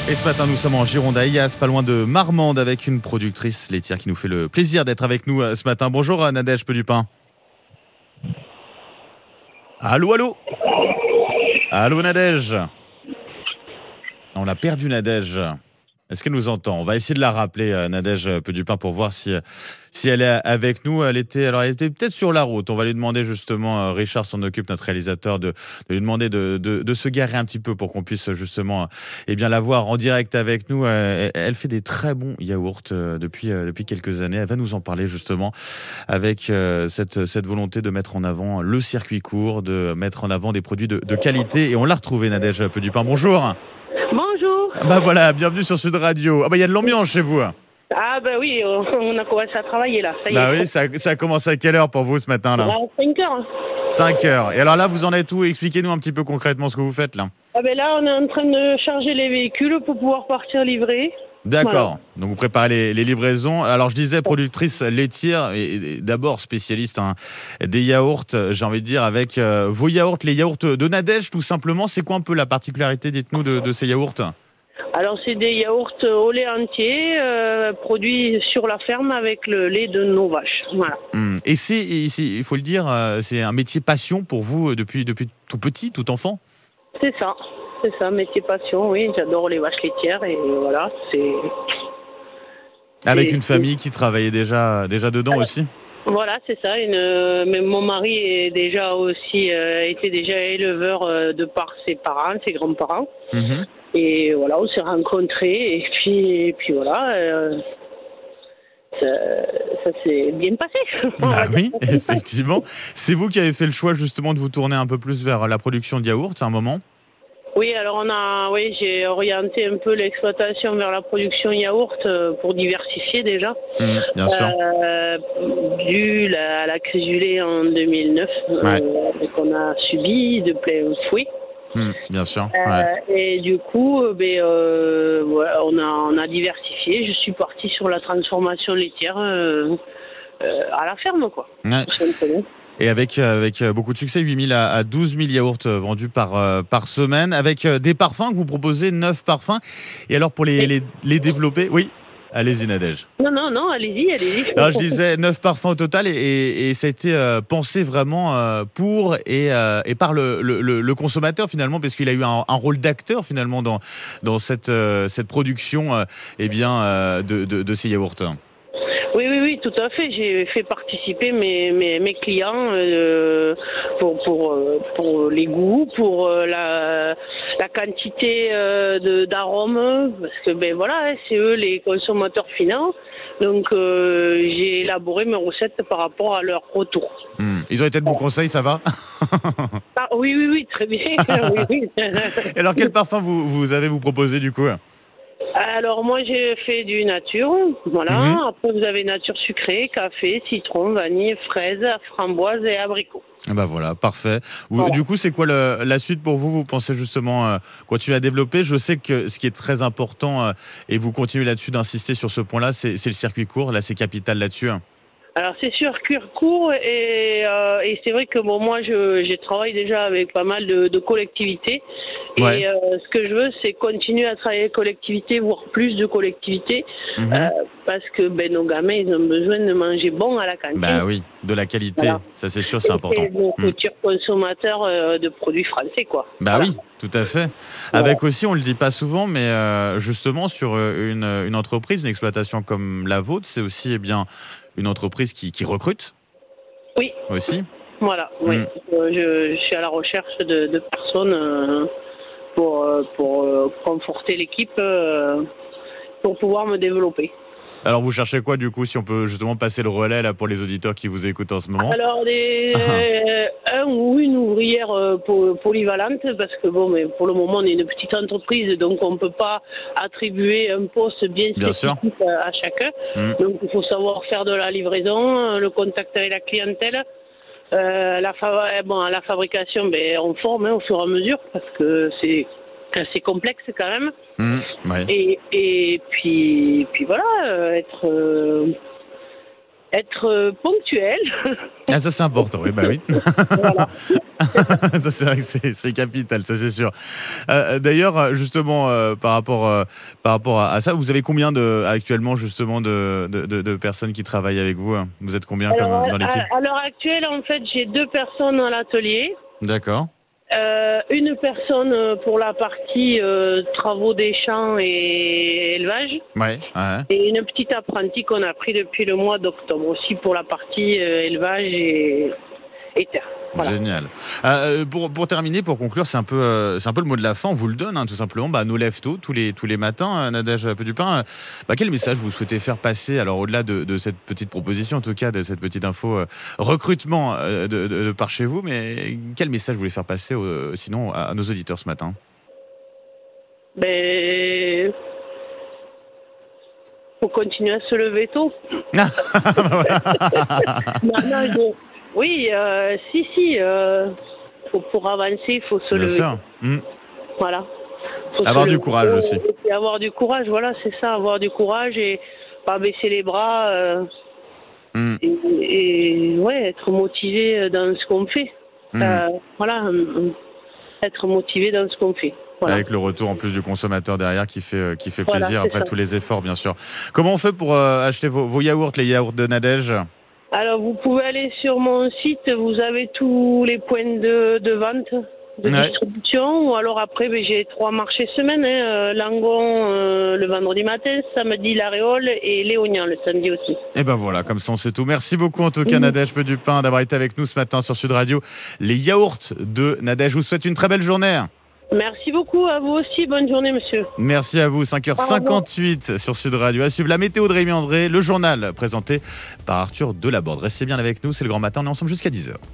Et ce matin, nous sommes en Gironde, à Ayas, pas loin de Marmande, avec une productrice laitière qui nous fait le plaisir d'être avec nous ce matin. Bonjour Nadège Pedupin. Allô, allô. Allô Nadège. On a perdu Nadège. Est-ce qu'elle nous entend? On va essayer de la rappeler, Nadège Pedupin, pour voir si elle est avec nous. Elle était peut-être sur la route. On va lui demander justement, Richard s'en occupe, notre réalisateur, de lui demander de se garer un petit peu pour qu'on puisse justement la voir en direct avec nous. Elle fait des très bons yaourts depuis quelques années. Elle va nous en parler justement avec cette volonté de mettre en avant le circuit court, de mettre en avant des produits de qualité. Et on l'a retrouvée, Nadège Pedupin. Bonjour. Bonjour. Bah voilà, bienvenue sur Sud Radio. Ah bah il y a de l'ambiance chez vous. Ah bah oui, on a commencé à travailler là. Ça y Bah est. oui, ça a commencé à quelle heure pour vous ce matin là? À 5 heures. 5 heures. Et alors là, vous en êtes où? Expliquez-nous un petit peu concrètement ce que vous faites là. Ah ben là, on est en train de charger les véhicules pour pouvoir partir livrer. D'accord. Voilà. Donc vous préparez les livraisons. Alors je disais productrice laitière et d'abord spécialiste des yaourts, j'ai envie de dire, avec vos yaourts, les yaourts de Nadège tout simplement. C'est quoi un peu la particularité, dites-nous, de ces yaourts? Alors c'est des yaourts au lait entier, produits sur la ferme avec le lait de nos vaches. Voilà. Et il faut le dire, c'est un métier passion pour vous depuis tout petit, tout enfant? C'est ça, métier passion, oui. J'adore les vaches laitières et voilà, Avec une famille qui travaillait déjà dedans aussi? Voilà, c'est ça. Mais mon mari est déjà aussi était déjà éleveur de par ses parents, ses grands-parents. Mmh. Et voilà, on s'est rencontrés et puis voilà, ça s'est bien passé. Ah oui, effectivement. C'est vous qui avez fait le choix justement de vous tourner un peu plus vers la production de yaourts à un moment? Oui, alors j'ai orienté un peu l'exploitation vers la production yaourt pour diversifier déjà. Bien sûr. Dû à la crise du lait en 2009 qu'on a subi de plein fouet. Bien sûr. Et du coup, voilà, on a diversifié. Je suis partie sur la transformation laitière à la ferme, quoi. Ouais. Tout simplement. Et avec beaucoup de succès, 8 000 à 12 000 yaourts vendus par semaine, avec des parfums que vous proposez, 9 parfums. Et alors pour les développer, oui, allez-y Nadège. Non, allez-y. Alors je disais 9 parfums au total et ça a été pensé vraiment pour et par le consommateur finalement, parce qu'il a eu un rôle d'acteur finalement dans cette production de ces yaourts. Oui, tout à fait. J'ai fait participer mes clients pour les goûts, pour la quantité d'arômes, parce que voilà, c'est eux les consommateurs finaux. Donc j'ai élaboré mes recettes par rapport à leur retour. Ils ont été de bons conseils, ça va? Ah, oui, très bien. Oui. Et alors quel parfum vous avez proposé du coup? Alors moi j'ai fait du nature, voilà. Après vous avez nature sucrée, café, citron, vanille, fraise, framboise et abricot. Bah voilà, parfait. Voilà. Du coup, c'est quoi la suite pour vous? Vous pensez justement continuer à développer? Je sais que ce qui est très important, et vous continuez là-dessus d'insister sur ce point-là, c'est le circuit court. Là, c'est capital là-dessus. Alors c'est sur cure court et c'est vrai que moi je travaille déjà avec pas mal de collectivités et ce que je veux c'est continuer à travailler avec collectivités, voire plus de collectivités parce que nos gamins ils ont besoin de manger bon à la cantine. Bah oui, de la qualité, voilà. Ça c'est sûr, c'est important. Et nos futurs consommateurs de produits français quoi. Bah voilà. Oui, tout à fait. Avec aussi, on le dit pas souvent, mais justement sur une entreprise, une exploitation comme la vôtre, c'est aussi une entreprise qui recrute. Oui. Aussi. Voilà. Oui. Je suis à la recherche de personnes pour conforter l'équipe, pour pouvoir me développer. Alors vous cherchez quoi du coup, si on peut justement passer le relais là pour les auditeurs qui vous écoutent en ce moment? Alors un ou une ouvrière polyvalente parce que mais pour le moment on est une petite entreprise donc on ne peut pas attribuer un poste bien spécifique à chacun. Donc il faut savoir faire de la livraison, le contact avec la clientèle. À la fabrication, on forme au fur et à mesure parce que c'est assez complexe quand même. Et puis voilà, être ponctuel. Ah, ça c'est important, oui, bah oui. Voilà. Ça c'est vrai que c'est capital, ça c'est sûr. D'ailleurs, justement, par rapport à ça, vous avez combien actuellement justement de personnes qui travaillent avec vous, hein? Vous êtes combien Alors, dans l'équipe? à l'heure actuelle, en fait, j'ai 2 personnes à l'atelier. D'accord. Une personne pour la partie travaux des champs et élevage. Ouais, ouais. Et une petite apprentie qu'on a pris depuis le mois d'octobre aussi pour la partie élevage et terre. Voilà. Génial. Pour terminer, pour conclure, c'est un peu le mot de la fin. On vous le donne, hein, tout simplement. Nos lève tôt tous les matins. Nadège Pedupin, quel message vous souhaitez faire passer? Alors au-delà de cette petite proposition, en tout cas de cette petite info recrutement de par chez vous, mais quel message vous voulez faire passer sinon à nos auditeurs ce matin? Ben, faut continuer à se lever tôt. Oui, si. Pour avancer, il faut se lever. Bien sûr. Voilà. Avoir du courage aussi. Et avoir du courage, voilà, c'est ça, avoir du courage et pas baisser les bras. Et ouais, être motivé dans ce qu'on fait. Voilà, être motivé dans ce qu'on fait. Voilà. Avec le retour en plus du consommateur derrière qui fait plaisir voilà, après tous les efforts, bien sûr. Comment on fait pour acheter vos yaourts, les yaourts de Nadège? Alors, vous pouvez aller sur mon site, vous avez tous les points de vente, de distribution. Ou alors après, j'ai 3 marchés semaine. Langon le vendredi matin, samedi La Réole et Léognan le samedi aussi. Et ben voilà, comme ça on sait tout. Merci beaucoup en tout cas Nadège Pedupin d'avoir été avec nous ce matin sur Sud Radio. Les yaourts de Nadège, je vous souhaite une très belle journée. Merci beaucoup, à vous aussi. Bonne journée, monsieur. Merci à vous. 5h58 sur Sud Radio. À suivre la météo de Rémi André, le journal présenté par Arthur Delaborde. Restez bien avec nous, c'est le grand matin. On est ensemble jusqu'à 10h.